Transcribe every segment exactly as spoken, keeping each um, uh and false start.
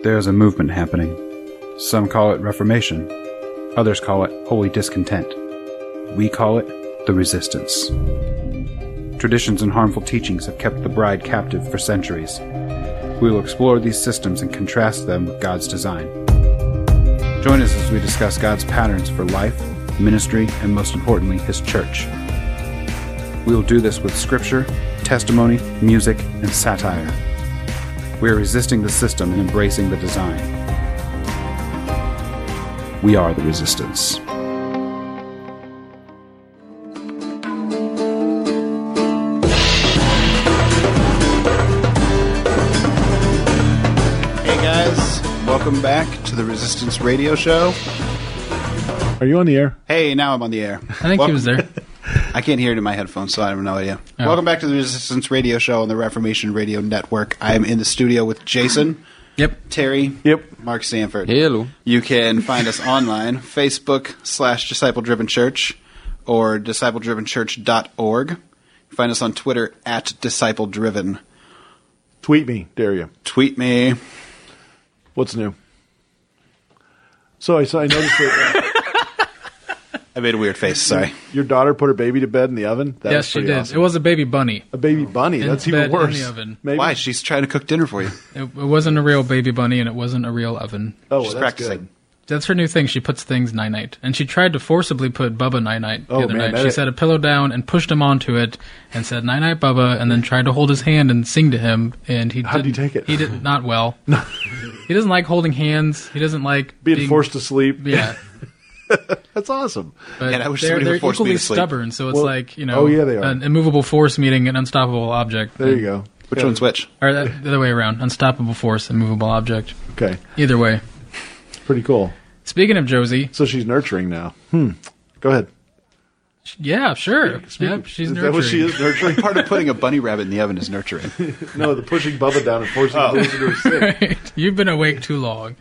There's a movement happening. Some call it Reformation. Others call it Holy Discontent. We call it the Resistance. Traditions and harmful teachings have kept the bride captive for centuries. We will explore these systems and contrast them with God's design. Join us as we discuss God's patterns for life, ministry, and most importantly, His church. We will do this with scripture, testimony, music, and satire. We are resisting the system and embracing the design. We are the Resistance. Hey guys, welcome back to the Resistance Radio Show. Are you on the air? Hey, now I'm on the air. I think welcome. he was there. I can't hear it in my headphones, so I have no idea. Oh. Welcome back to the Resistance Radio Show on the Reformation Radio Network. I am in the studio with Jason. Yep. Terry. Yep. Mark Sanford. Hello. You can find us online, Facebook slash Disciple Driven Church or disciple driven church dot org. Find us on Twitter at Disciple Driven. Tweet me, dare you. Tweet me. What's new? So I, so I noticed that uh, I made a weird face, sorry. your daughter put her baby to bed in the oven. That yes, was she pretty did. awesome. It was a baby bunny. A baby bunny. In That's bed even worse. in the oven. Maybe. Why? She's trying to cook dinner for you. It, it wasn't a real baby bunny, and it wasn't a real oven. Oh, well, She's that's practicing. good. That's her new thing. She puts things night-night. And she tried to forcibly put Bubba night-night the Oh, other man, night. She that- set a pillow down and pushed him onto it and said, night-night, Bubba, and then tried to hold his hand and sing to him. And he How'd didn't, he take it? He did not well. He doesn't like holding hands. He doesn't like Being, forced to sleep. Yeah. That's awesome. But Man, I wish they're, somebody would they're force me equally to sleep. stubborn, so it's Well, like, you know, oh, yeah, they are. an immovable force meeting an unstoppable object. There you go. Which Yeah. one's which? Or that, the other way around. Unstoppable force, immovable object. Okay. Either way. Pretty cool. Speaking of Josie, So she's nurturing now. Hmm. Go ahead. yeah, sure. Speaking- Yep, she's is nurturing. that what she is nurturing? Part of putting a bunny rabbit in the oven is nurturing. No, the pushing Bubba down and forcing him into her sick. Right. You've been awake too long.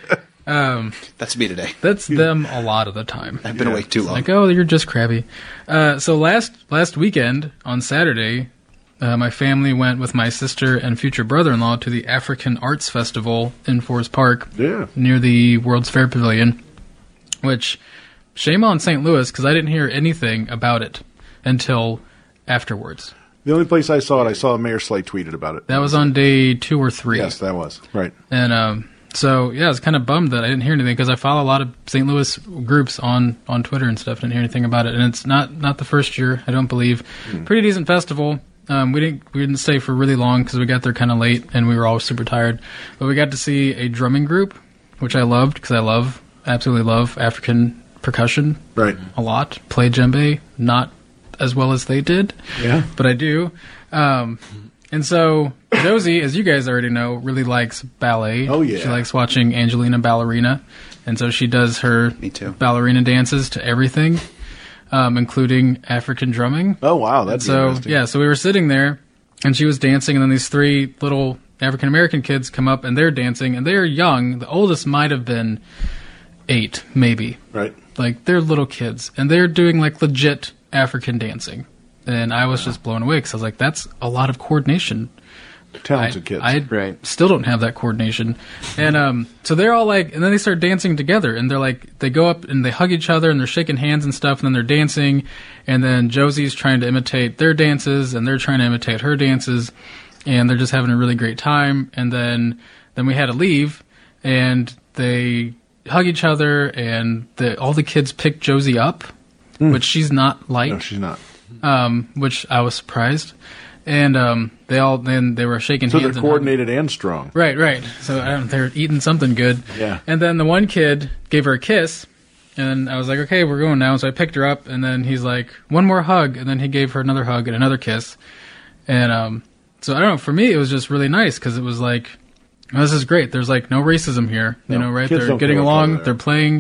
Um, That's me today. that's them a lot of the time. I've been Yeah. awake too long. Like, oh, you're just crabby. Uh, so last last weekend on Saturday, uh, my family went with my sister and future brother-in-law to the African Arts Festival in Forest Park Yeah. near the World's Fair Pavilion. Which, shame on Saint Louis because I didn't hear anything about it until afterwards. The only place I saw it, I saw Mayor Slay tweeted about it. That was on day two or three. Yes, that was. Right. And um, so, yeah, I was kind of bummed that I didn't hear anything because I follow a lot of Saint Louis groups on, on Twitter and stuff. Didn't hear anything about it, and it's not, not the first year, I don't believe. Mm. Pretty decent festival. Um, we didn't we didn't stay for really long because we got there kind of late and we were all super tired. But we got to see a drumming group, which I loved because I love absolutely love African percussion Right. a lot. Play djembe, not as well as they did, Yeah. but I do. Um, and so Josie, as you guys already know, really likes ballet. Oh, yeah. She likes watching Angelina Ballerina, and so she does her Me too. ballerina dances to everything, um, including African drumming. Oh, wow. That's So interesting. yeah, so we were sitting there, and she was dancing, and then these three little African American kids come up, and they're dancing, and they're young. The oldest might have been eight, maybe. Right. Like, they're little kids, and they're doing, like, legit African dancing. And I was just blown away, because I was like, that's a lot of coordination. Talented I, kids. I Right. still don't have that coordination. And um, so they're all like, and then they start dancing together, and they're like, they go up and they hug each other, and they're shaking hands and stuff, and then they're dancing, and then Josie's trying to imitate their dances, and they're trying to imitate her dances, and they're just having a really great time. And then, then we had to leave, and they hug each other, and the, all the kids pick Josie up, which she's not like, no, she's not. um, which I was surprised. And um, they all then they were shaking So hands. they're and hugging. coordinated and strong. Right, right. So um, they're eating something good. Yeah. And then the one kid gave her a kiss, and I was like, okay, we're going now. So I picked her up, and then he's like, one more hug, and then he gave her another hug and another kiss. And um, so I don't know. For me, it was just really nice because it was like, oh, this is great. There's like no racism here, you No, know, right? kids They're don't getting feel like along, that they're there. playing,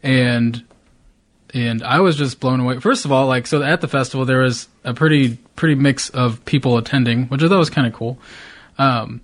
and and I was just blown away. First of all, like, so at the festival there was a pretty pretty mix of people attending, which I thought was kind of cool. Um,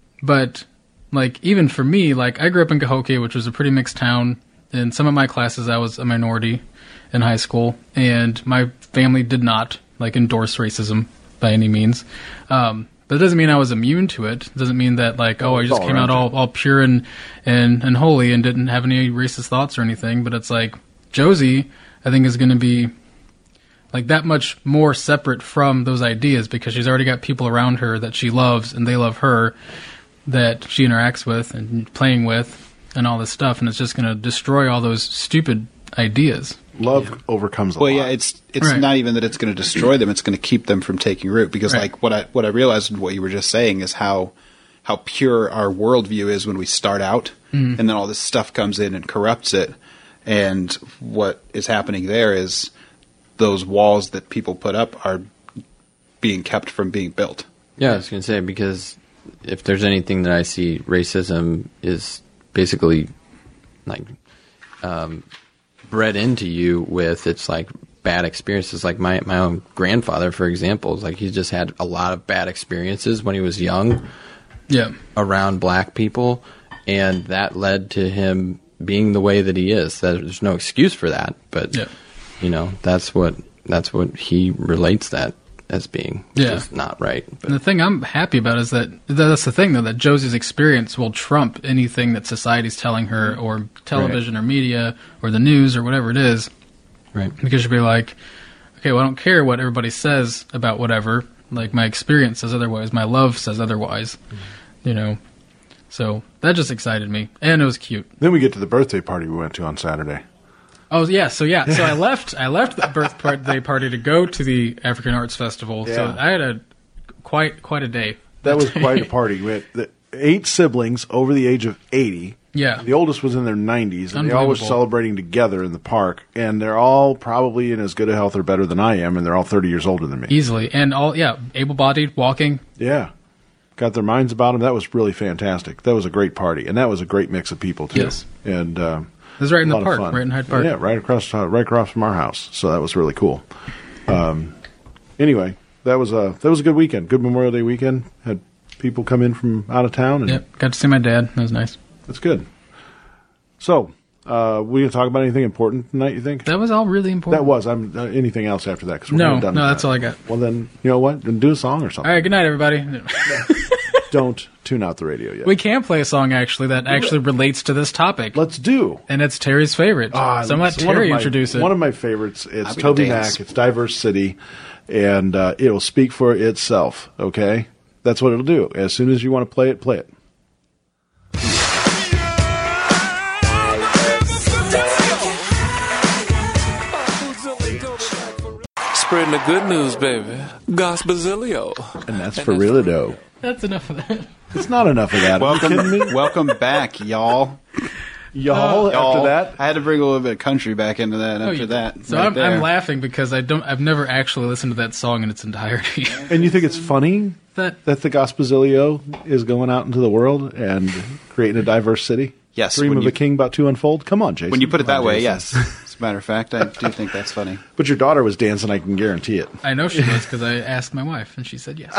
but like even for me, like I grew up in Cahokia, which was a pretty mixed town. In some of my classes, I was a minority in high school, and my family did not like endorse racism by any means. Um, But it doesn't mean I was immune to it. It doesn't mean that, like, oh, I just all came out around all, all pure and, and, and holy and didn't have any racist thoughts or anything. But it's like, Josie, I think, is going to be, like, that much more separate from those ideas because she's already got people around her that she loves and they love her that she interacts with and playing with and all this stuff. And it's just going to destroy all those stupid ideas. Love yeah. overcomes a well, lot. yeah, it's it's Right. not even that it's going to destroy them; it's going to keep them from taking root. Because, Right. like what I what I realized, what you were just saying, is how how pure our worldview is when we start out, Mm-hmm. and then all this stuff comes in and corrupts it. And what is happening there is those walls that people put up are being kept from being built. Yeah, I was going to say, because if there's anything that I see, racism is basically like um, bred into you with, it's like bad experiences. Like my, my own grandfather, for example, is like he just had a lot of bad experiences when he was young Yeah. around black people, and that led to him being the way that he is. That, there's no excuse for that, but Yeah. you know, that's what that's what he relates that as being, which Yeah. is not right. But And the thing I'm happy about is that that's the thing, though, that Josie's experience will trump anything that society's telling her, or television, or media, or the news, or whatever it is. right. Because she'll be like, okay, well, I don't care what everybody says about whatever. Like, my experience says otherwise. My love says otherwise. Mm-hmm. You know? So, that just excited me. And it was cute. Then we get to the birthday party we went to on Saturday. Oh, yeah. So, yeah. So, I left I left the birthday party to go to the African Arts Festival. So, Yeah. I had a quite quite a day. That was quite a party. We had the eight siblings over the age of eighty. Yeah. The oldest was in their nineties, and they all were Unbelievable. celebrating together in the park. And they're all probably in as good a health or better than I am, and they're all thirty years older than me. Easily. And all, yeah, able-bodied, walking. Yeah. Got their minds about them. That was really fantastic. That was a great party, and that was a great mix of people, too. Yes. And uh, It was right in a the lot of park, fun. right in Hyde Park. Yeah, right across, uh, right across from our house. So that was really cool. Um, anyway, that was a that was a good weekend. Good Memorial Day weekend. Had people come in from out of town, and Yep. Got to see my dad. That was nice. that's good. So, uh, we gonna talk about anything important tonight? You think That was all really important. that was? I'm uh, anything else after that? 'Cause we're No, kinda done no, with that's that. all I got. Well, then you know what? Then do a song or All something. right, good night, everybody. Don't tune out the radio yet. We can play a song, actually, that actually relates to this topic. Let's do. And it's Terry's favorite. Ah, so I'm let it's one of Terry my- introduce it. One of my favorites. It's Happy to Toby dance. Mac. It's Diverse City, and uh, it will speak for itself. Okay, that's what it'll do. As soon as you want to play it, play it. Spreading the good news, baby. Gospelzilio. And that's for real though. That's enough of that. It's not enough of that. Are you kidding me? Welcome, welcome back, y'all. Y'all, after Y'all. that, I had to bring a little bit of country back into that. Oh, After you- that, So right I'm, there. I'm laughing because I don't. I've never actually listened to that song in its entirety. and you think it's funny that that the Gospelzilio is going out into the world and creating a diverse city? Yes, Dream when of you- a king about to unfold? Come on, Jason. When you put it Come that on, way, Jason. yes. As a matter of fact, I do think that's funny. But your daughter was dancing, I can guarantee it. I know she was because I asked my wife and she said yes.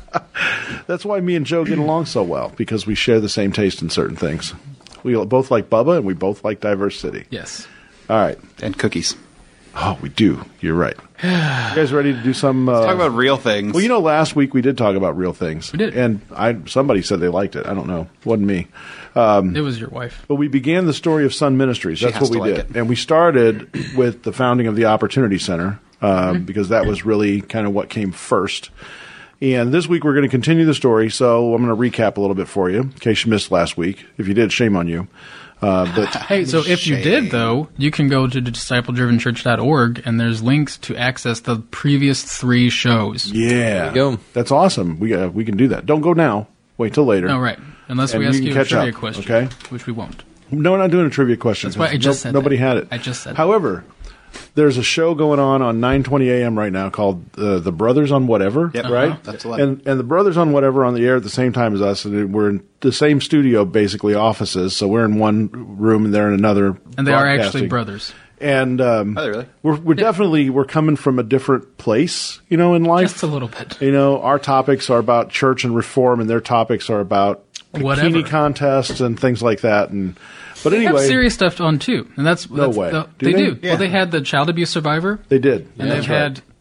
That's why me and Joe get along so well, because we share the same taste in certain things. We both like Bubba, and we both like Diverse City. Yes. All right. And cookies. Oh, we do. You're right. You guys ready to do some... Uh, Talk about real things. well, you know, last week we did talk about real things. We did. And I somebody said they liked it. I don't know. Wasn't me. It was your wife. But we began the story of Sun Ministries. She That's has what we to like did. it. And we started with the founding of the Opportunity Center, uh, Mm-hmm. because that was really kind of what came first. And this week we're going to continue the story, so I'm going to recap a little bit for you, in case you missed last week. If you did, shame on you. Uh, but Hey, so if you did, though, you can go to disciple driven church dot org and there's links to access the previous three shows. yeah, go. that's awesome. We uh, we can do that. Don't go now. Wait till later. Oh, right. Unless And we you ask can you a catch trivia up, question, okay? which we won't. No, we're not doing a trivia question. That's why I 'cause just said nobody that. had it. I just said that. However, there's a show going on on nine twenty a.m. right now called uh, The Brothers on Whatever, Yep. right? Uh-huh. That's eleven. and and The Brothers on Whatever on the air at the same time as us, and we're in the same studio, basically offices. So we're in one room and they're in another. And they are actually broadcasting. brothers. And um, Are they really? we're we're definitely we're coming from a different place, you know, in life. Just a little bit. You know, our topics are about church and reform, and their topics are about Whatever. bikini contests and things like that. And but They have anyway, serious stuff on, too. And that's, No that's way. the- Do they they? do. Yeah. Well, they had the child abuse survivor. they did. And Yeah, they've that's right. had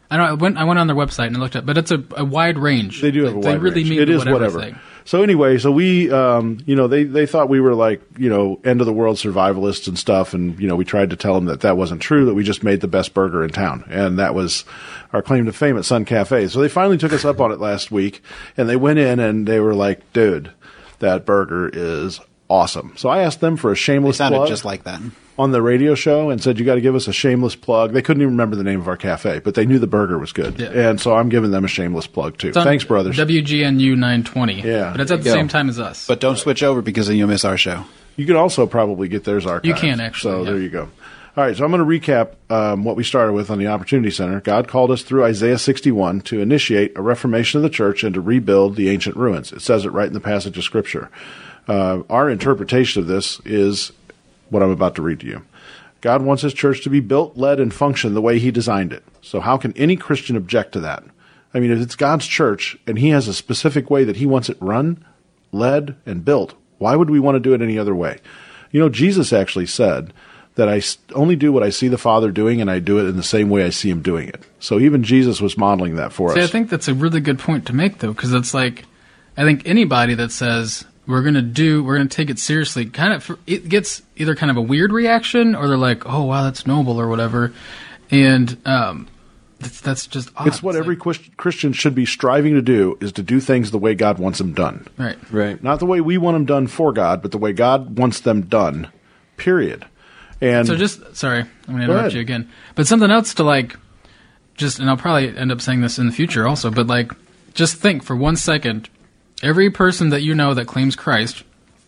I don't. I went. I went on their website and looked at, but it's a, a wide range. They do have Like, a wide They really range. mean It is whatever. whatever. Thing. So anyway, so we, um, you know, they, they thought we were like, you know, end of the world survivalists and stuff. And, you know, we tried to tell them that that wasn't true, that we just made the best burger in town. And that was our claim to fame at Sun Cafe. So they finally took us up on it last week, and they went in and they were like, dude, that burger is awesome. So I asked them for a It shameless sounded plug just like that. on the radio show and said, you got to give us a shameless plug. They couldn't even remember the name of our cafe, but they knew the burger was good. Yeah. And so I'm giving them a shameless plug too. It's on Thanks, brothers. W G N U nine twenty. Yeah. But it's at There the you same go. time as us. But don't switch over because then you'll miss our show. You can also probably get theirs archived. You can, actually, So yeah. there you go. All right, so I'm going to recap um, what we started with on the Opportunity Center. God called us through Isaiah sixty-one to initiate a reformation of the church and to rebuild the ancient ruins. It says it right in the passage of Scripture. Uh, our interpretation of this is what I'm about to read to you. God wants his church to be built, led, and function the way he designed it. So how can any Christian object to that? I mean, if it's God's church and he has a specific way that he wants it run, led, and built, why would we want to do it any other way? You know, Jesus actually said that I s- only do what I see the Father doing, and I do it in the same way I see him doing it. So even Jesus was modeling that for See, us. I think that's a really good point to make, though, because it's like, I think anybody that says we're going to do, we're going to take it seriously, kind of, it gets either kind of a weird reaction, or they're like, oh, wow, that's noble, or whatever. And um, that's, that's just odd. It's what every like, Chris- Christian should be striving to do, is to do things the way God wants them done. right. Right. Not the way we want them done for God, but the way God wants them done, period. And So just, sorry, I'm going to Go interrupt ahead. you again. But something else to like, just, and I'll probably end up saying this in the future also, but like, just think for one second, every person that you know that claims Christ,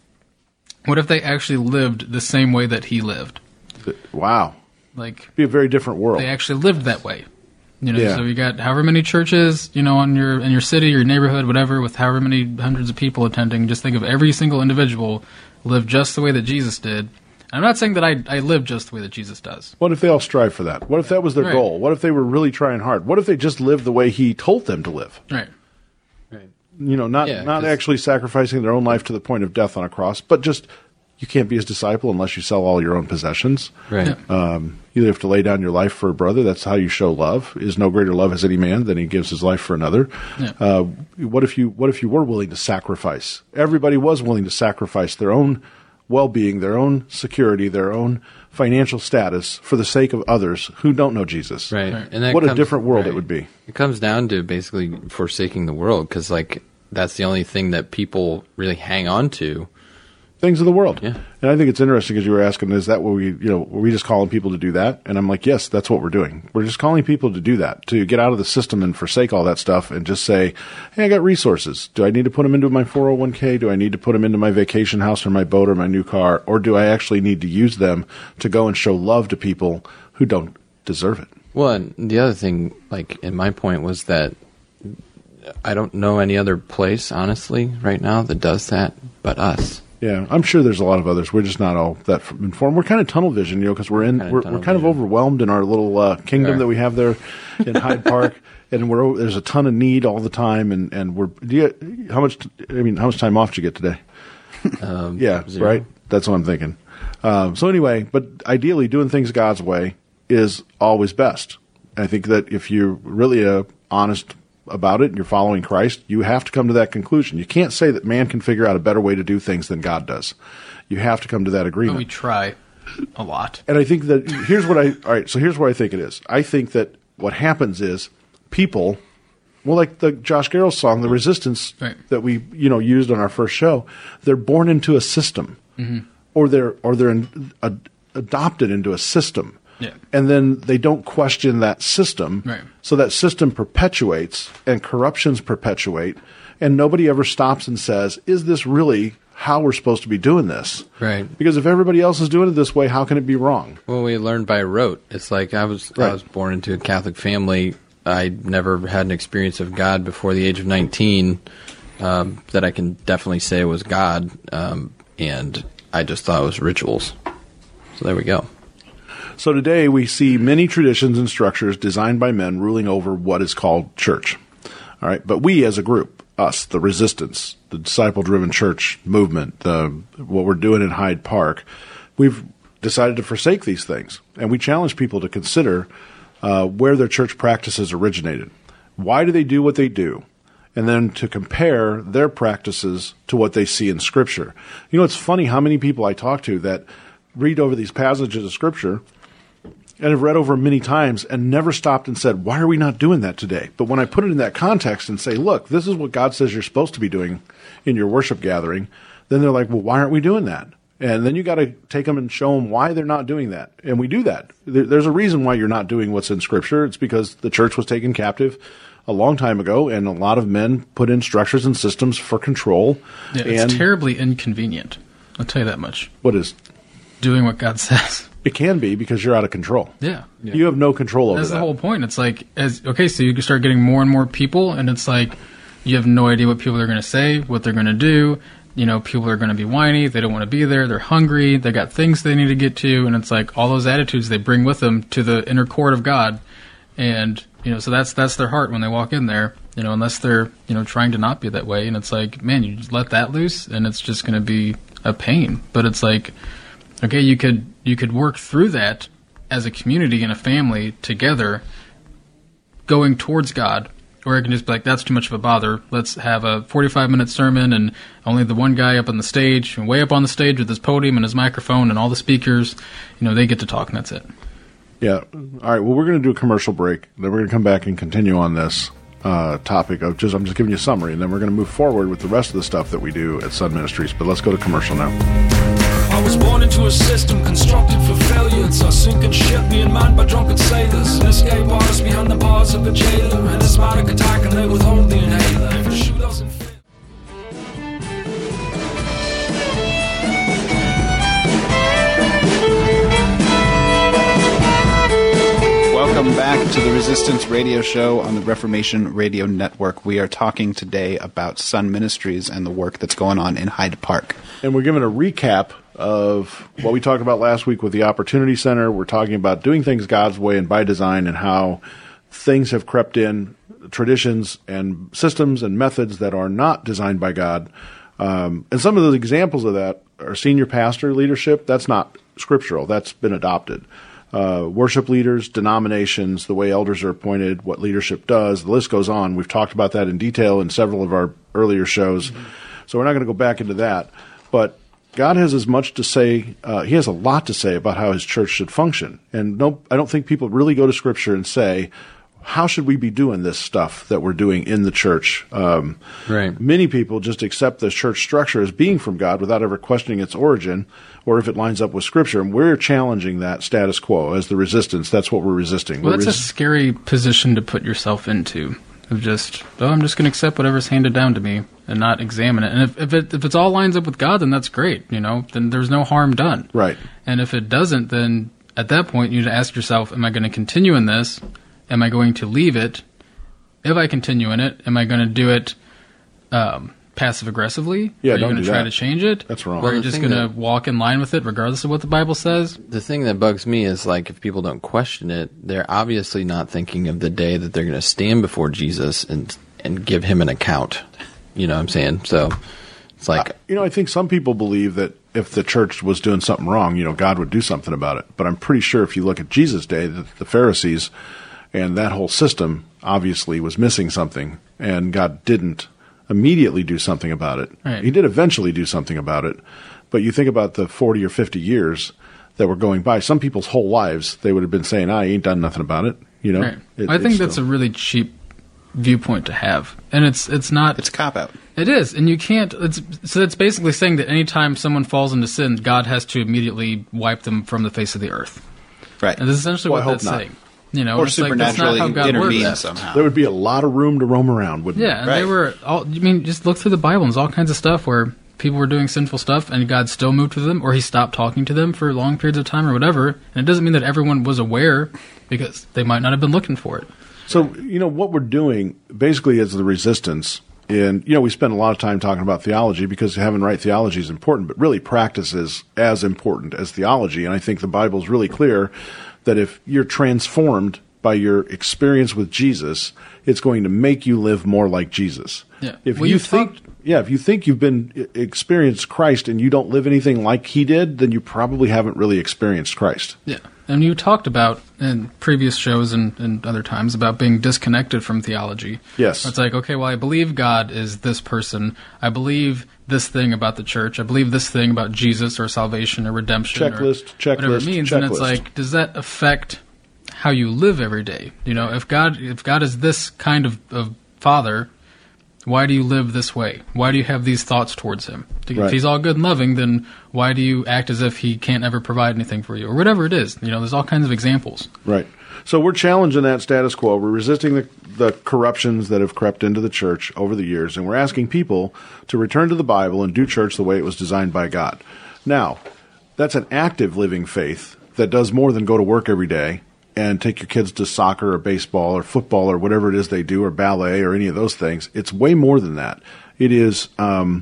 what if they actually lived the same way that he lived? wow, Like, be a very different world. they actually lived that way. You know, Yeah. so you got however many churches, you know, in your in your city, your neighborhood, whatever, with however many hundreds of people attending. Just think of every single individual lived just the way that Jesus did. I'm not saying that I I live just the way that Jesus does. What if they all strive for that? What if that was their Right. goal? What if they were really trying hard? What if they just lived the way he told them to live? Right. Right. You know, not Yeah, not 'cause- actually sacrificing their own life to the point of death on a cross, but just you can't be his disciple unless you sell all your own possessions. Right. Um, you have to lay down your life for a brother. That's how you show love. Is no greater love as any man than he gives his life for another. Yeah. Uh, what if you What if you were willing to sacrifice? Everybody was willing to sacrifice their own well-being, their own security, their own financial status for the sake of others who don't know Jesus. Right. Right. And that What a comes- different world it right. would be. It comes down to basically forsaking the world, because like that's the only thing that people really hang on to. Things of the world. Yeah. And I think it's interesting because you were asking, is that what we, you know, were we just calling people to do that? And I'm like, yes, that's what we're doing. We're just calling people to do that, to get out of the system and forsake all that stuff and just say, hey, I got resources. Do I need to put them into my four oh one k? Do I need to put them into my vacation house or my boat or my new car? Or do I actually need to use them to go and show love to people who don't deserve it? Well, and the other thing, like in my point, was that I don't know any other place, honestly, right now that does that but us. Yeah, I'm sure there's a lot of others. We're just not all that f- informed. We're kind of tunnel vision, you know, because we're in, Kinda we're, tunnel we're kind vision. of overwhelmed in our little uh, kingdom are. that we have there in Hyde Park, and we're o- there's a ton of need all the time, and and we're do you, how much? t- I mean, how much time off did you get today? Um, Yeah, zero. right. That's what I'm thinking. Um, so anyway, but ideally, doing things God's way is always best. I think that if you're really uh, honest about it and you're following Christ, you have to come to that conclusion. You can't say that man can figure out a better way to do things than God does. You have to come to that But agreement. we try a lot. And I think that here's what I all right. So here's what I think it is. I think that what happens is people, well, like the Josh Garrels song, "The Resistance," Right. that we you know used on our first show. They're born into a system, or they're or they're in, ad, adopted into a system. Yeah. And then they don't question that system. Right. So that system perpetuates and corruptions perpetuate, and nobody ever stops and says, is this really how we're supposed to be doing this? Right. Because if everybody else is doing it this way, how can it be wrong? Well, we learned by rote. It's like I was Right. I was born into a Catholic family. I never had an experience of God before the age of nineteen um, that I can definitely say was God, um, and I just thought it was rituals. So there we go. So today we see many traditions and structures designed by men ruling over what is called church. All right, but we as a group, us, the resistance, the disciple-driven church movement, the what we're doing in Hyde Park, we've decided to forsake these things, and we challenge people to consider uh, where their church practices originated. Why do they do what they do? And then to compare their practices to what they see in Scripture. You know, it's funny how many people I talk to that read over these passages of Scripture and have read over them many times and never stopped and said, why are we not doing that today? But when I put it in that context and say, look, this is what God says you're supposed to be doing in your worship gathering, then they're like, well, why aren't we doing that? And then you got to take them and show them why they're not doing that. And we do that. There's a reason why you're not doing what's in Scripture. It's because the church was taken captive a long time ago, and a lot of men put in structures and systems for control. Yeah, it's and terribly inconvenient. I'll tell you that much. What is? Doing what God says. It can be because you're out of control. Yeah. yeah. You have no control over That's that. the whole point. It's like, as okay, so you start getting more and more people, and it's like you have no idea what people are going to say, what they're going to do. You know, people are going to be whiny. They don't want to be there. They're hungry. They got things they need to get to. And it's like all those attitudes they bring with them to the inner court of God. And, you know, so that's that's their heart when they walk in there, you know, unless they're, you know, trying to not be that way. And it's like, man, you just let that loose and it's just going to be a pain. But it's like, okay, you could you could work through that as a community and a family together going towards God. Or it can just be like, that's too much of a bother. Let's have a forty-five minute sermon and only the one guy up on the stage, and way up on the stage with his podium and his microphone and all the speakers, you know, they get to talk and that's it. Yeah. All right. Well, we're going to do a commercial break. Then we're going to come back and continue on this uh, topic of just, I'm just giving you a summary, and then we're going to move forward with the rest of the stuff that we do at Sun Ministries. But let's go to commercial now. I was born into a system constructed for failure. It's a sinking ship being manned by drunken sailors. An escape artist behind the bars of a jailer. And a asthmatic attack and they withhold the inhaler. If the shoe doesn't fit. Welcome back to the Resistance Radio Show on the Reformation Radio Network. We are talking today about Sun Ministries and the work that's going on in Hyde Park. And we're giving a recap of what we talked about last week with the Opportunity Center. We're talking about doing things God's way and by design, and how things have crept in, traditions and systems and methods that are not designed by God. Um, and some of those examples of that are senior pastor leadership. That's not scriptural. That's been adopted. Uh, worship leaders, denominations, the way elders are appointed, what leadership does, the list goes on. We've talked about that in detail in several of our earlier shows. Mm-hmm. So we're not going to go back into that. But God has as much to say, uh, he has a lot to say about how his church should function. And no, I don't think people really go to Scripture and say, how should we be doing this stuff that we're doing in the church? Um, right. Many people just accept the church structure as being from God without ever questioning its origin or if it lines up with Scripture. And we're challenging that status quo as the resistance. That's what we're resisting. Well, we're that's res- a scary position to put yourself into. Of just, oh, I'm just going to accept whatever's handed down to me and not examine it. And if if it if it's all lines up with God, then that's great. You know, then there's no harm done. Right. And if it doesn't, then at that point you need to ask yourself, am I going to continue in this? Am I going to leave it? If I continue in it, am I going to do it um, passive aggressively? Yeah, Are you don't going do to try that. to change it? That's wrong. Or Well, are you the just thing going to that- walk in line with it regardless of what the Bible says? The thing that bugs me is, like, if people don't question it, they're obviously not thinking of the day that they're going to stand before Jesus and and give him an account. You know what I'm saying? So it's like, You know, I think some people believe that if the church was doing something wrong, you know, God would do something about it. But I'm pretty sure if you look at Jesus' day, the, the Pharisees and that whole system obviously was missing something, and God didn't immediately do something about it. Right. He did eventually do something about it. But you think about the forty or fifty years that were going by, some people's whole lives, they would have been saying, I ain't done nothing about it. You know, Right. It- I think it's that's still- a really cheap viewpoint to have. And it's it's not... It's a cop-out. It is, and you can't. It's, so that's basically saying that anytime someone falls into sin, God has to immediately wipe them from the face of the earth. Right. And this is essentially Well, I what hope that's not. saying. You know, Or it's like, that's not supernaturally how God intervene works. somehow. There would be a lot of room to roam around, wouldn't Yeah, and Right. they were all. I mean, just look through the Bible, and there's all kinds of stuff where people were doing sinful stuff, and God still moved with them, or He stopped talking to them for long periods of time, or whatever. And it doesn't mean that everyone was aware, because they might not have been looking for it. So, you know, what we're doing basically is the resistance. And, you know, we spend a lot of time talking about theology because having right theology is important, but really practice is as important as theology. And I think the Bible is really clear that if you're transformed by your experience with Jesus, it's going to make you live more like Jesus. Yeah. If Well, you you've think, talked- yeah, if you think you've been e, experienced Christ and you don't live anything like he did, then you probably haven't really experienced Christ. Yeah. And you talked about in previous shows and, and other times about being disconnected from theology. Yes. It's like, okay, well, I believe God is this person. I believe this thing about the church. I believe this thing about Jesus or salvation or redemption Checklist, or checklist, whatever it means. And it's checklist. like, does that affect how you live every day? You know, if God if God is this kind of, of father, why do you live this way? Why do you have these thoughts towards him? If Right. he's all good and loving, then why do you act as if he can't ever provide anything for you? Or whatever it is. You know, there's all kinds of examples. Right. So we're challenging that status quo. We're resisting the, the corruptions that have crept into the church over the years, and we're asking people to return to the Bible and do church the way it was designed by God. Now, that's an active living faith that does more than go to work every day and take your kids to soccer or baseball or football or whatever it is they do, or ballet or any of those things. It's way more than that. It is um,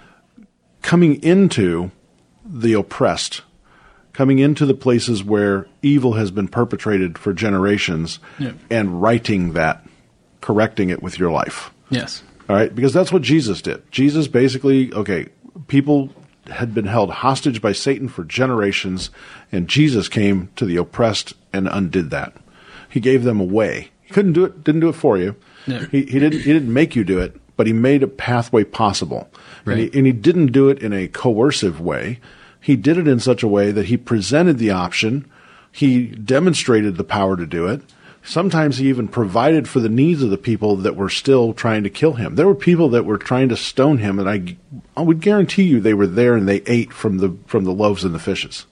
coming into the oppressed, coming into the places where evil has been perpetrated for generations, Yeah. and righting that, correcting it with your life. Yes. All right? Because that's what Jesus did. Jesus basically, okay, people had been held hostage by Satan for generations, and Jesus came to the oppressed and undid that. He gave them a way. He couldn't do it, didn't do it for you. Yeah. He, he didn't he didn't make you do it, but he made a pathway possible. And, Right. he, and he didn't do it in a coercive way. He did it in such a way that he presented the option. He demonstrated the power to do it. Sometimes he even provided for the needs of the people that were still trying to kill him. There were people that were trying to stone him, and I, I would guarantee you they were there and they ate from the from the loaves and the fishes.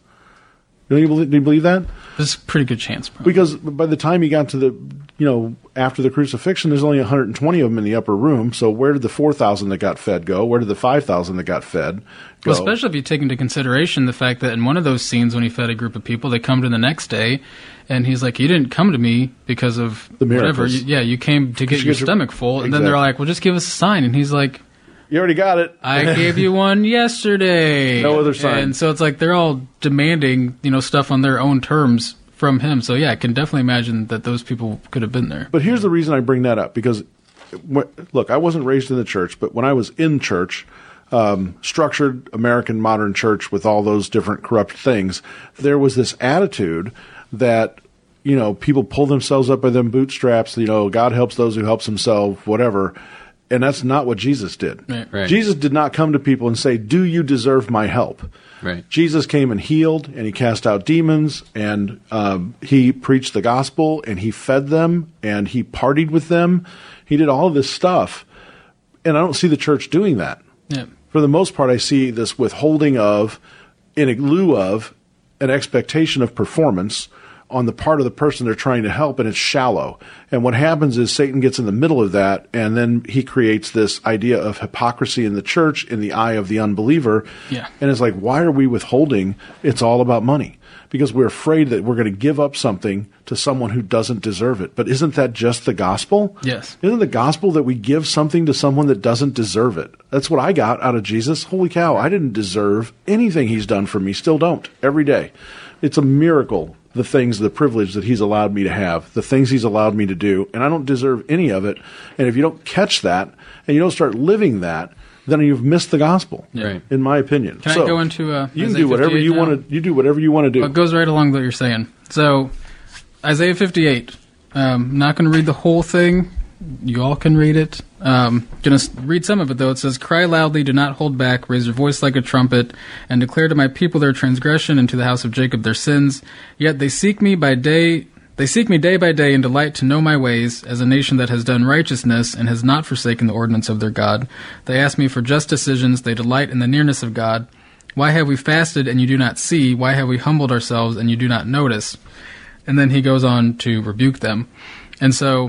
Do you believe, do you believe that? There's a pretty good chance, probably. Because by the time he got to the, you know, after the crucifixion, there's only one hundred twenty of them in the upper room. So where did the four thousand that got fed go? Where did the five thousand that got fed go? Well, especially if you take into consideration the fact that in one of those scenes when he fed a group of people, they come to the next day, and he's like, you didn't come to me because of The whatever. miracles. You, yeah, you came to get you your get your- stomach full. And then they're Exactly. like, well, just give us a sign. And he's like, You already got it. I gave you one yesterday. No other sign. And so it's like they're all demanding, you know, stuff on their own terms from him. So yeah, I can definitely imagine that those people could have been there. But here's the reason I bring that up, because, wh- look, I wasn't raised in the church, but when I was in church, um, structured American modern church with all those different corrupt things, there was this attitude that, you know, people pull themselves up by them bootstraps, you know, God helps those who helps himself, whatever. And that's not what Jesus did. Right. Right. Jesus did not come to people and say, do you deserve my help? Right. Jesus came and healed, and he cast out demons, and um, he preached the gospel, and he fed them, and he partied with them. He did all of this stuff, and I don't see the church doing that. Yeah. For the most part, I see this withholding of, in lieu of, an expectation of performance on the part of the person they're trying to help, and it's shallow. And what happens is Satan gets in the middle of that, and then he creates this idea of hypocrisy in the church in the eye of the unbeliever. Yeah. And it's like, why are we withholding? It's all about money. Because we're afraid that we're going to give up something to someone who doesn't deserve it. But isn't that just the gospel? Yes. Isn't the gospel that we give something to someone that doesn't deserve it? That's what I got out of Jesus. Holy cow, I didn't deserve anything he's done for me. Still don't. Every day. It's a miracle, the things, the privilege that he's allowed me to have, the things he's allowed me to do, and I don't deserve any of it. And if you don't catch that and you don't start living that, then you've missed the gospel, Right. in my opinion. Can So, I go into uh, you can Isaiah do whatever fifty-eight you now? want to. You do whatever you want to do. Well, it goes right along with what you're saying. So, Isaiah fifty-eight. Um, I'm not going to read the whole thing. You all can read it. Um, going to read some of it, though. It says, "Cry loudly, do not hold back. Raise your voice like a trumpet, and declare to my people their transgression, and to the house of Jacob their sins. Yet they seek me by day. They seek me day by day, and delight to know my ways, as a nation that has done righteousness and has not forsaken the ordinance of their God. They ask me for just decisions. They delight in the nearness of God. Why have we fasted, and you do not see? Why have we humbled ourselves, and you do not notice?" And then he goes on to rebuke them. And so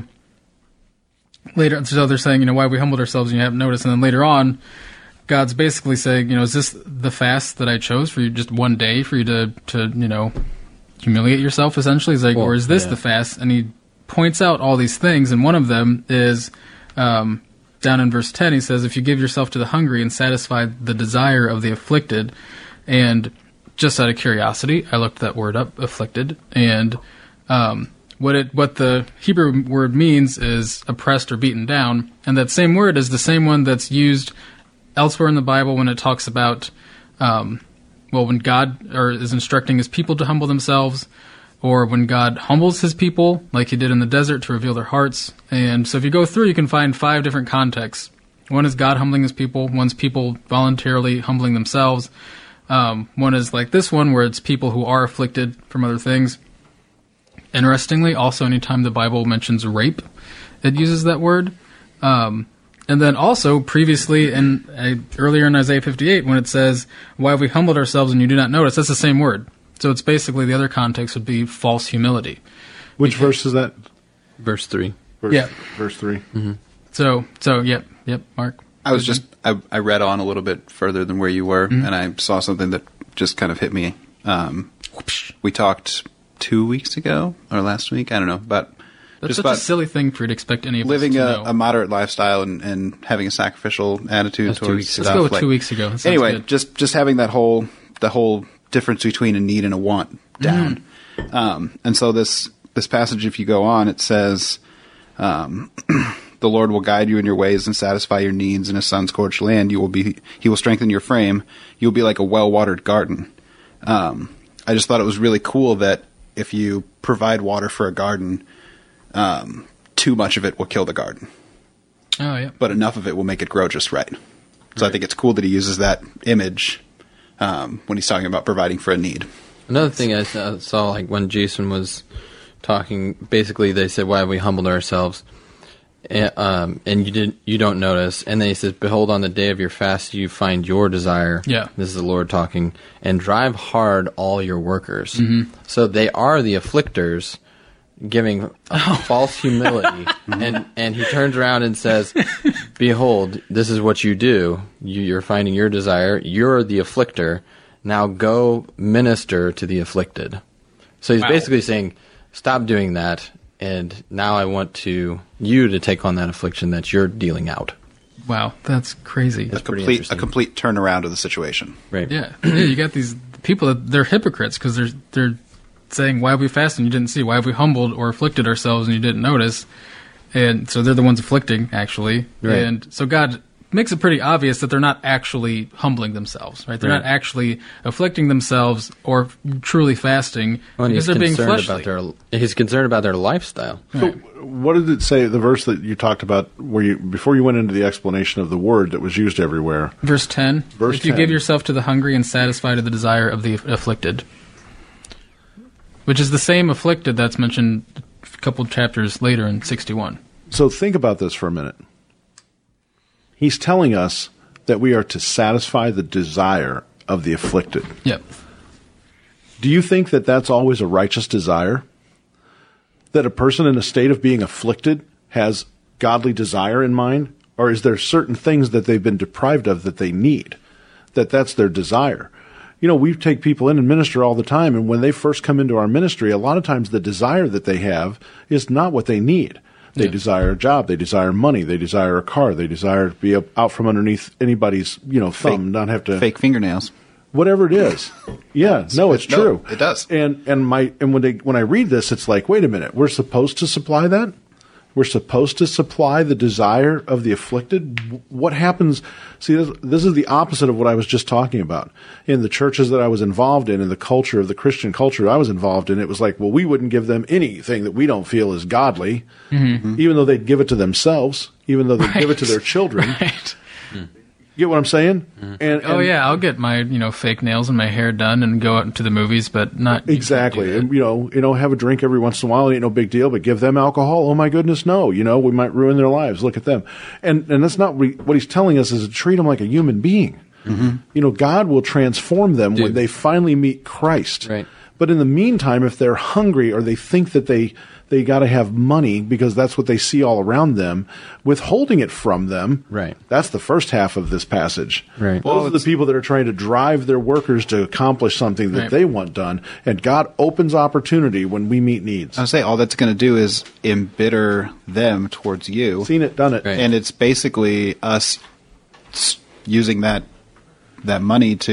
later, so they're saying, you know, why have we humbled ourselves and you haven't noticed? And then later on, God's basically saying, you know, is this the fast that I chose for you, just one day for you to, to you know, humiliate yourself, essentially? He's like, Well, or is this yeah. the fast? And he points out all these things, and one of them is um, down in verse ten. He says, if you give yourself to the hungry and satisfy the desire of the afflicted, and just out of curiosity, I looked that word up, afflicted, and um, what it what the Hebrew word means is oppressed or beaten down, and that same word is the same one that's used elsewhere in the Bible when it talks about, um, well, when God or is instructing his people to humble themselves, or when God humbles his people, like he did in the desert to reveal their hearts. And so if you go through, you can find five different contexts. One is God humbling his people. One's people voluntarily humbling themselves. Um, one is like this one, where it's people who are afflicted from other things. Interestingly, also anytime the Bible mentions rape, it uses that word. Um, and then also previously, in uh, earlier in Isaiah fifty-eight, when it says, "Why have we humbled ourselves and you do not notice?" That's the same word. So it's basically, the other context would be false humility. Which verse is that? Verse three. Verse, Yeah. Verse three. Mm-hmm. So, so yep, yep, Mark. I was just, I, I read on a little bit further than where you were, Mm-hmm. and I saw something that just kind of hit me. Um, we talked two weeks ago, or last week, I don't know, but That's just such about a silly thing for you to expect any of living us to a, know. a moderate lifestyle and, and having a sacrificial attitude That's two towards weeks stuff. Let's go with like- two weeks ago. That sounds Anyway, good. just just having that whole the whole difference between a need and a want down. Mm-hmm. Um, and so this this passage, if you go on, it says, um, "The Lord will guide you in your ways and satisfy your needs in a sun-scorched land. You will be He will strengthen your frame. You will be like a well-watered garden." Um, I just thought it was really cool that if you provide water for a garden, um, too much of it will kill the garden, Oh, yeah. but enough of it will make it grow just right. So I think it's cool that he uses that image um, when he's talking about providing for a need. Another thing I saw, saw, like when Jason was talking, basically they said, "Why have we humbled ourselves?" And, um, and you did you don't notice. And then he says, "Behold, on the day of your fast you find your desire." Yeah. This is the Lord talking. "And drive hard all your workers." Mm-hmm. So they are the afflictors giving a false humility. and and he turns around and says, "Behold, this is what you do. You, you're finding your desire. You're the afflictor. Now go minister to the afflicted." So he's Wow. basically saying, stop doing that, and now I want to you to take on that affliction that you're dealing out. Wow, that's crazy. A pretty complete a interesting. complete turnaround of the situation. Right. Yeah, yeah. You got these people that they're hypocrites because they're they're saying, "Why have we fasted and you didn't see? Why have we humbled or afflicted ourselves and you didn't notice?" And so they're the ones afflicting, actually. Right. And so God makes it pretty obvious that they're not actually humbling themselves, right? They're Right. not actually afflicting themselves or truly fasting Well, and because he's they're being concerned fleshly. about their he's concerned about their lifestyle. So, what did it say? The verse that you talked about, where you before you went into the explanation of the word that was used everywhere. Verse ten, Verse if you ten. give yourself to the hungry and satisfy to the desire of the afflicted, which is the same afflicted that's mentioned a couple chapters later in sixty-one. So think about this for a minute. He's telling us that we are to satisfy the desire of the afflicted. Yep. Do you think that that's always a righteous desire? That a person in a state of being afflicted has godly desire in mind? Or is there certain things that they've been deprived of that they need? That that's their desire? You know, we take people in and minister all the time, and when they first come into our ministry, a lot of times the desire that they have is not what they need. They Yeah. desire a job, they desire money, they desire a car, they desire to be out from underneath anybody's, you know, thumb, Fake- not have to Fake fingernails. whatever it is. Yeah, no, it's no, true. it does. And and my and when they when I read this, it's like, wait a minute, we're supposed to supply that? We're supposed to supply the desire of the afflicted? What happens? See, this, this is the opposite of what I was just talking about. In the churches that I was involved in, in the culture of the Christian culture I was involved in, it was like, well, we wouldn't give them anything that we don't feel is godly, Mm-hmm. even though they'd give it to themselves, even though they'd give it to their children. Right. Get what I'm saying? And, Oh and- yeah, I'll get my you know fake nails and my hair done and go out to the movies, but not you Exactly. can't do And, you know, you know, have a drink every once in a while. It ain't no big deal, but give them alcohol. Oh my goodness, no. You know, we might ruin their lives. Look at them. And and that's not re- what he's telling us is to treat them like a human being. Mm-hmm. You know, God will transform them when Dude. they finally meet Christ. Right. But in the meantime, if they're hungry or they think that they they got to have money because that's what they see all around them, withholding it from them. Right. That's the first half of this passage. Right. Those Well, are the people that are trying to drive their workers to accomplish something that Right. they want done, and God opens opportunity when we meet needs. I would say all that's going to do is embitter them towards you, Seen it, done it. Right. and it's basically us s- using that that money to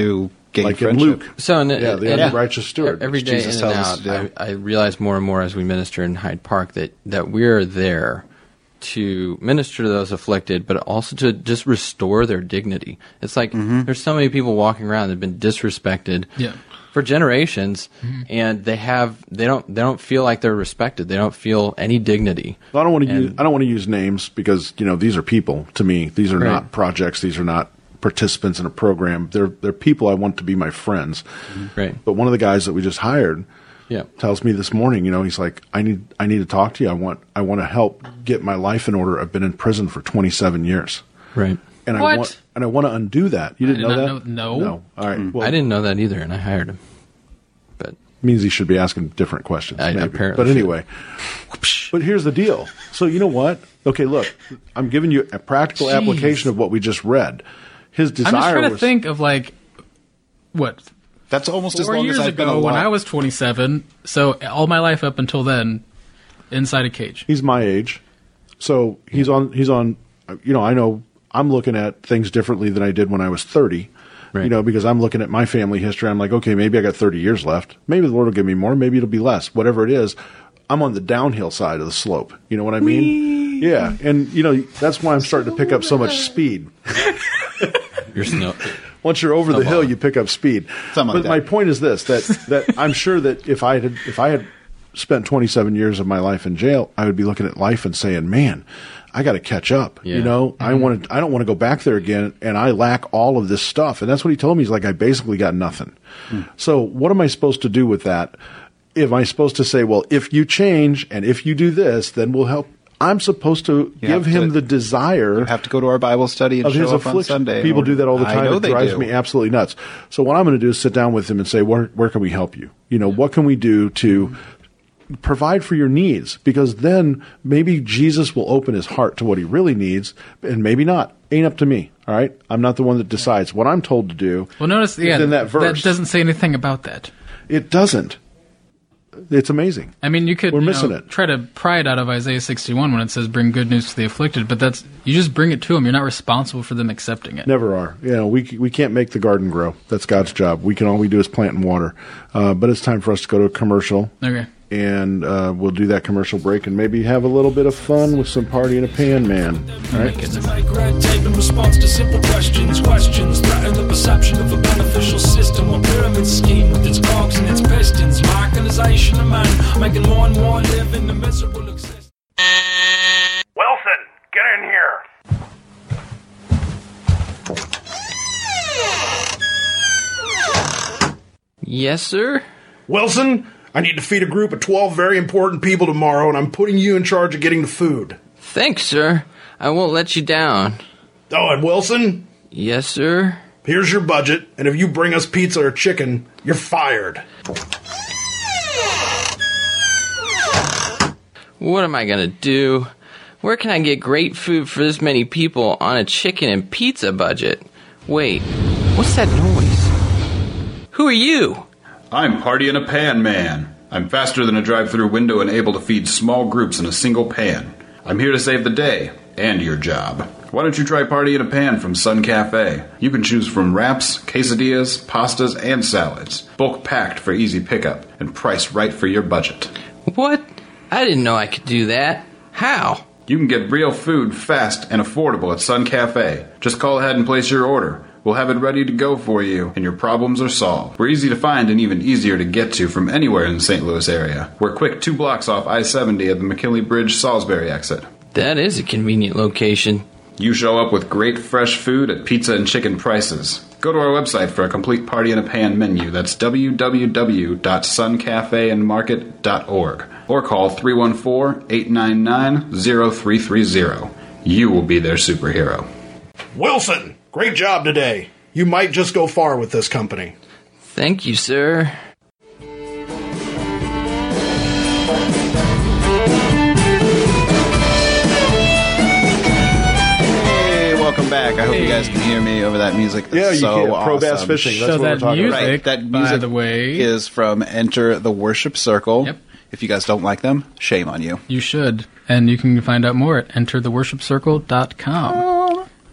gain like in friendship. Luke. So in, Yeah, the and- unrighteous steward. Every day Jesus in and tells out, us to do. I, I realize more and more as we minister in Hyde Park that, that we're there to minister to those afflicted, but also to just restore their dignity. It's like there's so many people walking around that have been disrespected Yeah. for generations, and they have they don't they don't feel like they're respected. They don't feel any dignity. I don't want to And- use I don't want to use names because you know these are people to me. These are Right. not projects. These are not participants in a program. They're they're people I want to be my friends. Right. But one of the guys that we just hired Yeah. tells me this morning, you know, he's like, I need I need to talk to you. I want I want to help get my life in order. I've been in prison for twenty-seven years. Right. And I What? want and I want to undo that. You didn't I know did that? not know- no. No. All right. Well, I didn't know that either, and I hired him. But means he should be asking different questions. I maybe. apparently But anyway, but here's the deal. So you know what? Okay, look, I'm giving you a practical Jeez. application of what we just read. His I'm just desire trying to was think of like what That's almost as four long years as I've been ago when alive. I was twenty-seven. So all my life up until then, inside a cage. he's my age, so he's on. He's on. You know, I know I'm looking at things differently than I did when I was thirty. Right. You know, because I'm looking at my family history. I'm like, okay, maybe I got thirty years left. Maybe the Lord will give me more. Maybe it'll be less. Whatever it is, I'm on the downhill side of the slope. You know what I mean? Yeah, and you know that's why I'm starting to pick up so much speed. you're snow. Once you're over the hill, you pick up speed. Something like but my that. point is this: that that I'm sure that if I had if I had spent twenty-seven years of my life in jail, I would be looking at life and saying, "Man, I got to catch up." Yeah. You know, I want to. I don't want to go back there again, and I lack all of this stuff. And that's what he told me. He's like, I basically got nothing. So what am I supposed to do with that? Am I supposed to say, well, if you change and if you do this, then we'll help? I'm supposed to You give have him to- the desire You have to go to our Bible study and of show his up on affliction. Sunday. People do that all the I time. know It they drives do. me absolutely nuts. So what I'm going to do is sit down with him and say, where where can we help you? You know, what can we do to provide for your needs? Because then maybe Jesus will open his heart to what he really needs, and maybe not. Ain't up to me. All right, I'm not the one that decides. What I'm told to do. Well, notice, yeah, in that verse. doesn't say anything about that. It doesn't. It's amazing. I mean, you could We're you missing know, it. try to pry it out of Isaiah sixty-one when it says "bring good news to the afflicted," but that's you just bring it to them. You're not responsible for them accepting it. Never are. You know, we we can't make the garden grow. That's God's job. We can all we do is plant and water. Uh, but it's time for us to go to a commercial. Okay. And uh, we'll do that commercial break and maybe have a little bit of fun with some Party in a Pan Man. All right. To make red tape in response to simple questions. Questions threaten the perception of a beneficial system. A pyramid scheme with its cogs and its pistons. Mechanization of man, making more and more live in the miserable existence. Wilson, get in here. Yes, sir. Wilson, I need to feed a group of twelve very important people tomorrow, and I'm putting you in charge of getting the food. Thanks, sir. I won't let you down. Oh, and Wilson, Yes, sir. here's your budget, and if you bring us pizza or chicken, you're fired. What am I gonna do? Where can I get great food for this many people on a chicken and pizza budget? Wait, what's that noise? Who are you? I'm Party in a Pan Man. I'm faster than a drive-through window and able to feed small groups in a single pan. I'm here to save the day and your job. Why don't you try Party in a Pan from Sun Cafe? You can choose from wraps, quesadillas, pastas, and salads. Bulk packed for easy pickup and priced right for your budget. What? I didn't know I could do that. How? You can get real food fast and affordable at Sun Cafe. Just call ahead and place your order. We'll have it ready to go for you, and your problems are solved. We're easy to find and even easier to get to from anywhere in the Saint Louis area. We're quick two blocks off I seventy at the McKinley Bridge Salisbury exit. That is a convenient location. You show up with great fresh food at pizza and chicken prices. Go to our website for a complete Party in a Pan menu. That's w w w dot sun cafe and market dot org. Or call three one four, eight nine nine, zero three three zero. You will be their superhero. Wilson, great job today. You might just go far with this company. Thank you, sir. Hey, welcome back. I hope you guys can hear me over that music. That's Yeah, you so can. Pro awesome. Bass Fishing. That's So what we're that talking music, about. Right, that by music the way, is from Enter the Worship Circle. Yep. If you guys don't like them, shame on you. you should, and you can find out more at enter the worship circle dot com.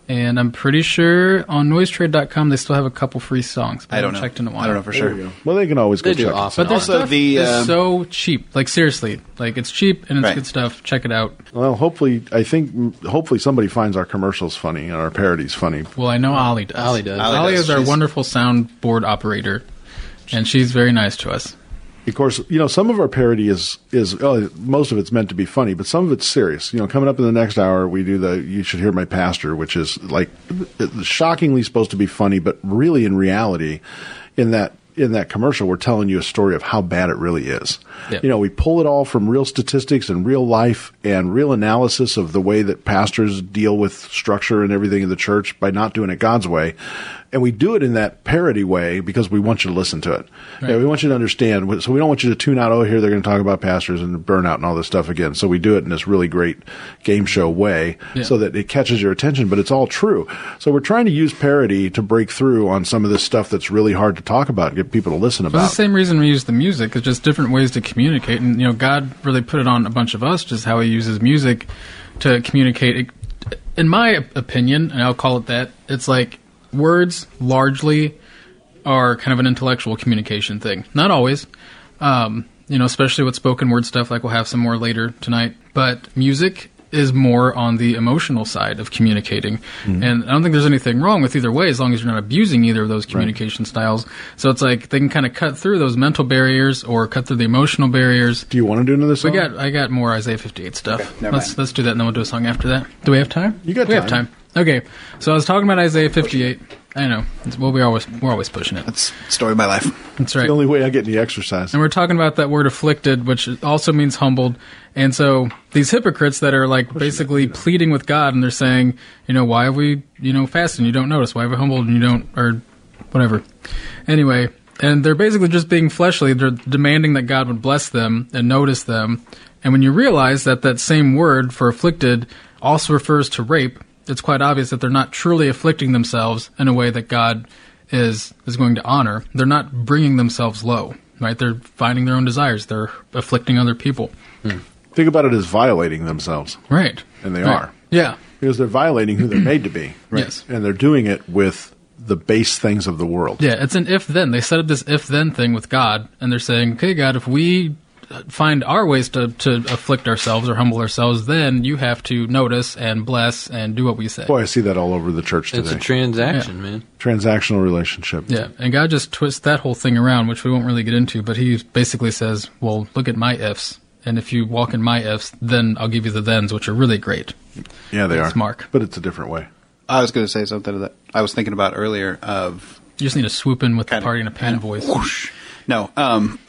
And I'm pretty sure on noise trade dot com they still have a couple free songs. But I don't haven't know. checked in a while. I don't know for There you sure. go. Well, they can always go They do check it. awesome. But their Also, stuff the, is um, so cheap. Like seriously, like it's cheap and it's Right. good stuff. Check it out. Well, hopefully, I think hopefully somebody finds our commercials funny and our parodies funny. Well, I know Ollie does. Ollie does. Ollie Ollie does. is our She's- wonderful soundboard operator, and she's very nice to us. Of course, you know, some of our parody is is oh, most of it's meant to be funny, but some of it's serious. You know, coming up in the next hour, we do the "You Should Hear My Pastor," which is like shockingly supposed to be funny, but really in reality, in that in that commercial, we're telling you a story of how bad it really is. Yep. You know, we pull it all from real statistics and real life and real analysis of the way that pastors deal with structure and everything in the church by not doing it God's way. And we do it in that parody way because we want you to listen to it. Right. Yeah, we want you to understand. So we don't want you to tune out, oh, here they're going to talk about pastors and burnout and all this stuff again. So we do it in this really great game show way Yeah. so that it catches your attention, but it's all true. So we're trying to use parody to break through on some of this stuff that's really hard to talk about and get people to listen It's about. the same reason we use the music. It's just different ways to communicate. And, you know, God really put it on a bunch of us, just how he uses music to communicate. In my opinion, and I'll call it that, it's like words largely are kind of an intellectual communication thing. Not always. Um, you know, especially with spoken word stuff, like we'll have some more later tonight. But music is more on the emotional side of communicating. Mm-hmm. And I don't think there's anything wrong with either way as long as you're not abusing either of those communication styles. So it's like they can kind of cut through those mental barriers or cut through the emotional barriers. Do you want to do another song? We got I got more Isaiah fifty-eight stuff. Okay, never let's mind. let's do that and then we'll do a song after that. Do we have time? You got we time. have time. Okay. So I was talking about Isaiah fifty-eight. I know. It's, well, we always we're always pushing it. That's the story of my life. That's right. the only way I get any exercise. And we're talking about that word afflicted, which also means humbled. And so these hypocrites that are like basically pleading with God and they're saying, you know, why have we, you know, fasted and you don't notice? Why have we humbled and you don't, or whatever. Anyway, and they're basically just being fleshly. They're demanding that God would bless them and notice them. And when you realize that that same word for afflicted also refers to rape, it's quite obvious that they're not truly afflicting themselves in a way that God is is going to honor. They're not bringing themselves low, right? They're finding their own desires. They're afflicting other people. Think about it as violating themselves. Right. And they Right. are. Yeah. Because they're violating who they're made to be. Yes. And they're doing it with the base things of the world. Yeah, it's an if-then. They set up this if-then thing with God, and they're saying, okay, God, if we find our ways to, to afflict ourselves or humble ourselves, then you have to notice and bless and do what we say. Boy, I see that all over the church It's today. a transaction, man. Transactional relationship. Yeah, and God just twists that whole thing around, which we won't really get into, but he basically says, well, look at my ifs, and if you walk in my ifs, then I'll give you the thens, which are really great. Yeah, they Thanks, are. Mark. But it's a different way. I was going to say something that I was thinking about earlier of You just need to swoop in with the Kinda- party in a pan voice. whoosh. No, um,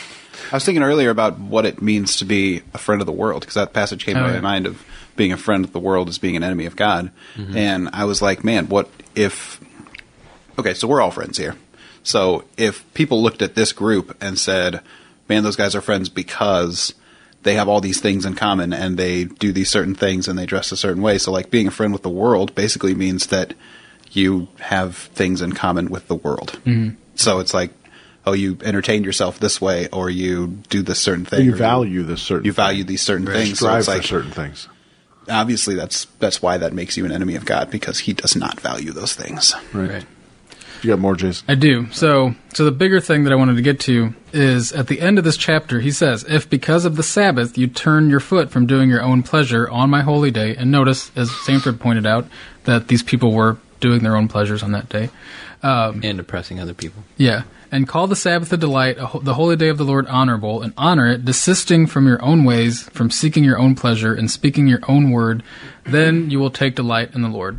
I was thinking earlier about what it means to be a friend of the world, because that passage came Oh, to yeah. my mind of being a friend of the world is being an enemy of God. Mm-hmm. And I was like, man, what if... Okay, so we're all friends here. So if people looked at this group and said, man, those guys are friends because they have all these things in common and they do these certain things and they dress a certain way. So like being a friend with the world basically means that you have things in common with the world. Mm-hmm. So it's like, oh, you entertain yourself this way, or you do this certain thing. You or value this certain You thing. value these certain You things. So strive it's like, for certain things. obviously that's that's why that makes you an enemy of God, because he does not value those things. Right. Right. You got more, Jason? I do. So, so the bigger thing that I wanted to get to is at the end of this chapter, he says, if because of the Sabbath you turn your foot from doing your own pleasure on my holy day, and notice, as Sanford pointed out, that these people were doing their own pleasures on that day. Um, And oppressing other people. yeah. And call the Sabbath a delight, a ho- the holy day of the Lord honorable, and honor it, desisting from your own ways, from seeking your own pleasure, and speaking your own word, then you will take delight in the Lord.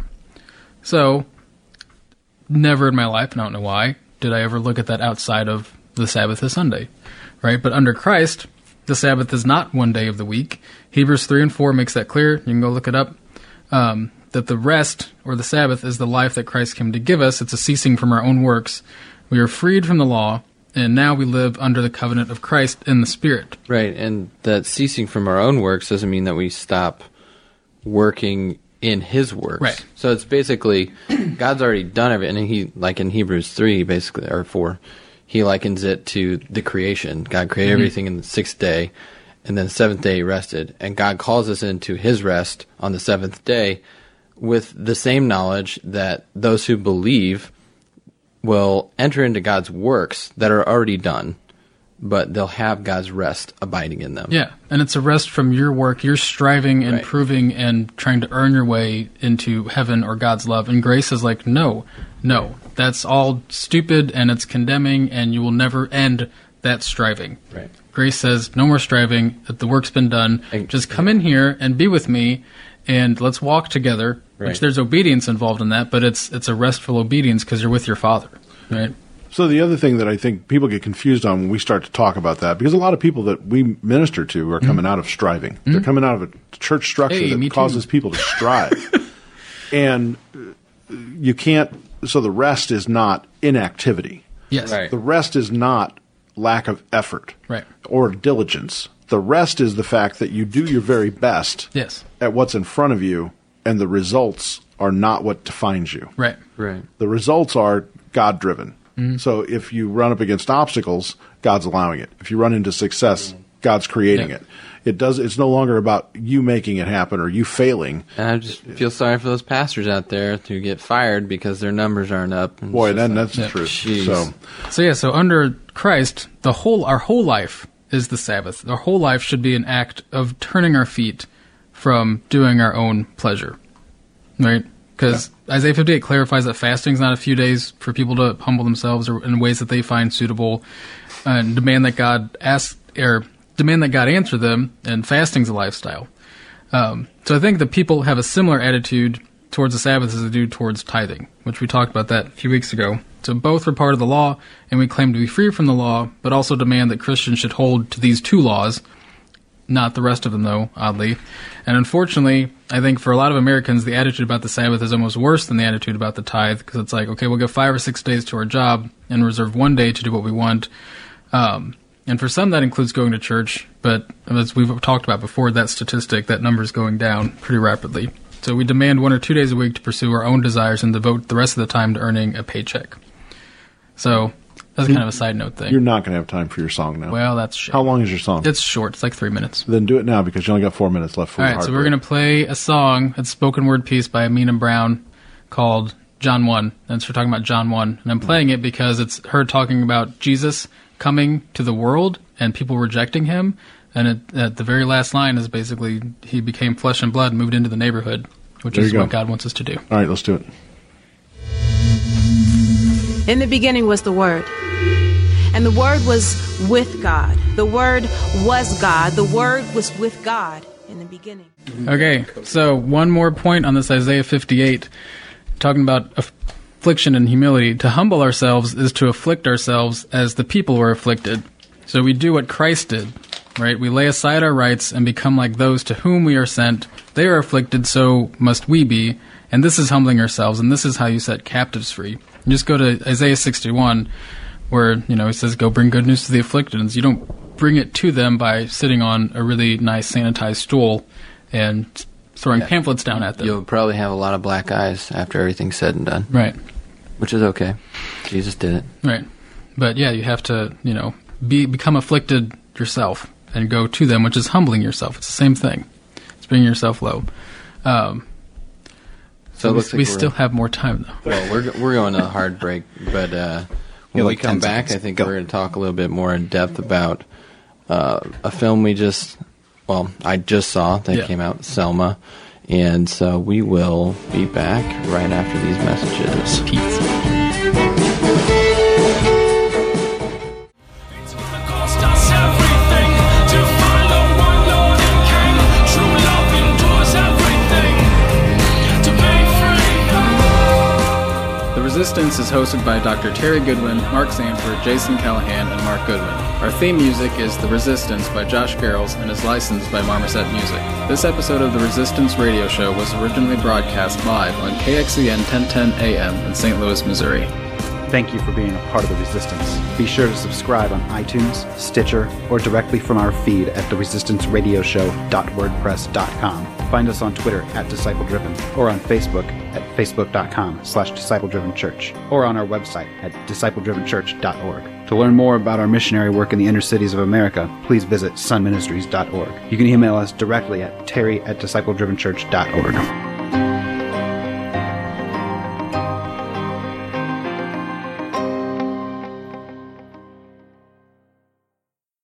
So, never in my life, and I don't know why, did I ever look at that outside of the Sabbath is Sunday, right? But under Christ, the Sabbath is not one day of the week. Hebrews three and four makes that clear. You can go look it up. Um, that the rest, or the Sabbath, is the life that Christ came to give us. It's a ceasing from our own works. We are freed from the law, and now we live under the covenant of Christ in the Spirit. Right, and that ceasing from our own works doesn't mean that we stop working in his works. Right. So it's basically, God's already done everything, and he, like in Hebrews three, basically, or four, he likens it to the creation. God created Mm-hmm. everything in the sixth day, and then the seventh day he rested. And God calls us into his rest on the seventh day, with the same knowledge that those who believe will enter into God's works that are already done, but they'll have God's rest abiding in them. Yeah, and it's a rest from your work. You're striving and Right. proving and trying to earn your way into heaven or God's love. And grace is like, no, no, that's all stupid and it's condemning, and you will never end that striving. Right. Grace says, no more striving, that the work's been done. And- Just come in here and be with me, and let's walk together, Right. which there's obedience involved in that, but it's it's a restful obedience because you're with your Father, right? So the other thing that I think people get confused on when we start to talk about that, because a lot of people that we minister to are coming out of striving. They're coming out of a church structure Hey, me that too. causes people to strive. And uh, you can't, so the rest is not inactivity. Yes. Right. The rest is not lack of effort Right. or diligence. The rest is the fact that you do your very best Yes. at what's in front of you, and the results are not what defines you. Right. Right. The results are God-driven. So if you run up against obstacles, God's allowing it. If you run into success, God's creating Yeah. it. It does. It's no longer about you making it happen or you failing. And I just feel sorry for those pastors out there who get fired because their numbers aren't up. And Boy, it's just then like, that's the Yeah. truth. Jeez. So So yeah, so under Christ, the whole our whole life is the Sabbath. Our whole life should be an act of turning our feet from doing our own pleasure, right? Because Isaiah fifty-eight clarifies that fasting is not a few days for people to humble themselves or in ways that they find suitable, and demand that God ask or demand that God answer them. And fasting's a lifestyle. Um, so I think the people have a similar attitude towards the Sabbath as they do towards tithing, which we talked about that a few weeks ago. So both were part of the law, and we claim to be free from the law, but also demand that Christians should hold to these two laws, not the rest of them, though, oddly. And unfortunately, I think for a lot of Americans, the attitude about the Sabbath is almost worse than the attitude about the tithe, because it's like, okay, we'll give five or six days to our job and reserve one day to do what we want. Um, and for some, that includes going to church, but as we've talked about before, that statistic, that number is going down pretty rapidly. So we demand one or two days a week to pursue our own desires and devote the rest of the time to earning a paycheck. So that's kind of a side note thing. you're not going to have time for your song now. Well, that's shit. How long is your song? It's short. It's like three minutes. Then do it now because you only got four minutes left for All the right, so we're heartbreak. going to play a song, a spoken word piece by Amina Brown called John one. And so we're talking about John one. And I'm playing it because it's her talking about Jesus coming to the world and people rejecting him. And it, at the very last line is basically, he became flesh and blood and moved into the neighborhood, which There is you go. what God wants us to do. All right, let's do it. In the beginning was the Word, and the Word was with God. The Word was God. The Word was with God in the beginning. Okay, so one more point on this Isaiah fifty-eight, talking about affliction and humility. To humble ourselves is to afflict ourselves as the people were afflicted. So we do what Christ did, right? We lay aside our rights and become like those to whom we are sent. They are afflicted, so must we be. And this is humbling ourselves, and this is how you set captives free. You just go to Isaiah sixty-one, where, you know, he says, go bring good news to the afflicted. And you don't bring it to them by sitting on a really nice sanitized stool and throwing Yeah. pamphlets down at them. You'll probably have a lot of black eyes after everything's said and done. Right, Which is okay. Jesus did it. right. But yeah, you have to, you know, be become afflicted yourself and go to them, which is humbling yourself. It's the same thing. It's bringing yourself low. Um, So it we, looks like we we're- still have more time, though. Well, we're we're going to a hard break, but uh, when Yeah, we like come ten back, seconds. I think Go. we're going to talk a little bit more in depth about uh, a film we just, well, I just saw that Yeah. came out, Selma, and so we will be back right after these messages. Peace. Cost us everything to follow one Lord and King. True love endures everything to be free. The Resistance is hosted by Doctor Terry Goodwin, Mark Sanford, Jason Callahan, and Mark Goodwin. Our theme music is The Resistance by Josh Garrels and is licensed by Marmoset Music. This episode of The Resistance Radio Show was originally broadcast live on K X E N ten ten A M in Saint Louis, Missouri. Thank you for being a part of the Resistance. Be sure to subscribe on iTunes, Stitcher, or directly from our feed at the resistance radio show dot wordpress dot com. Find us on Twitter at Disciple Driven, or on Facebook at facebook dot com slash disciple driven church, or on our website at disciple driven church dot org. To learn more about our missionary work in the inner cities of America, please visit sun ministries dot org. You can email us directly at terry at disciple driven church dot org.